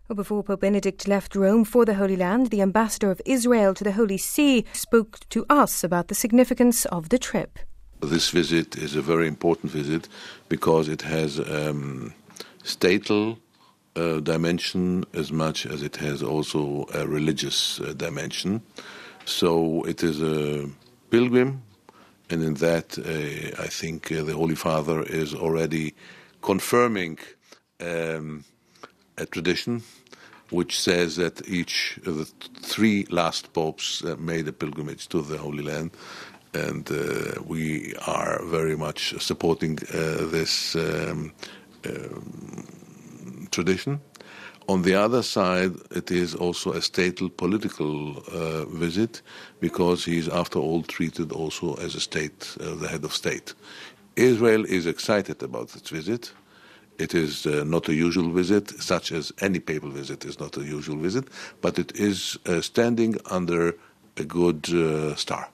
Well, before Pope Benedict left Rome for the Holy Land, the ambassador of Israel to the Holy See spoke to us about the significance of the trip. This visit is a very important visit because it has statal dimension as much as it has also a religious dimension. So it is a pilgrim, and in that I think the Holy Father is already confirming a tradition which says that each of the three last popes made a pilgrimage to the Holy Land, and we are very much supporting this tradition. On the other side, it is also a statal political visit because he is, after all, treated also as a state, the head of state. Israel is excited about this visit. It is not a usual visit, such as any papal visit is not a usual visit, but it is standing under a good star.